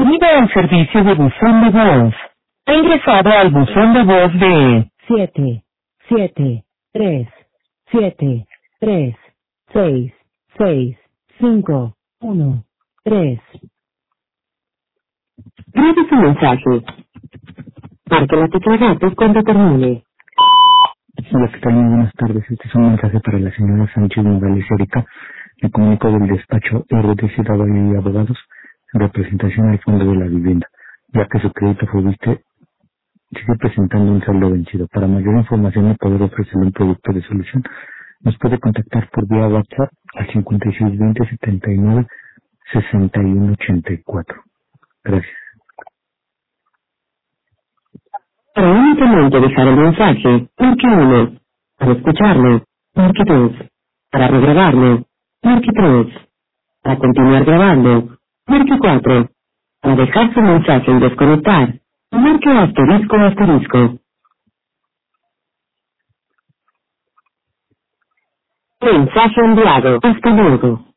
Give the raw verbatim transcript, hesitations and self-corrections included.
Bienvenido al servicio de buzón de voz. Ha ingresado al buzón de voz de siete, siete, tres, siete, tres, seis, seis, cinco, uno, tres. Grabe su mensaje. Marque la tecla gato cuando termine. Hola, ¿qué tal? Muy buenas tardes. Este es un mensaje para la señora Sánchez Morales Erika. Me comunico del despacho R D C Valle y Abogados en representación al Fondo de la Vivienda, ya que su crédito Fobiste sigue presentando un saldo vencido. Para mayor información y poder ofrecerle un producto de solución, nos puede contactar por vía WhatsApp al cincuenta y seis veinte setenta y nueve sesenta y uno ochenta y cuatro. Gracias. Para únicamente dejar el mensaje, marque uno. Para escucharlo, marque dos. Para regrabarlo, marque tres. Para continuar grabando, marque cuatro. Para dejar su mensaje y desconectar, marque asterisco asterisco. Mensaje enviado. Hasta luego.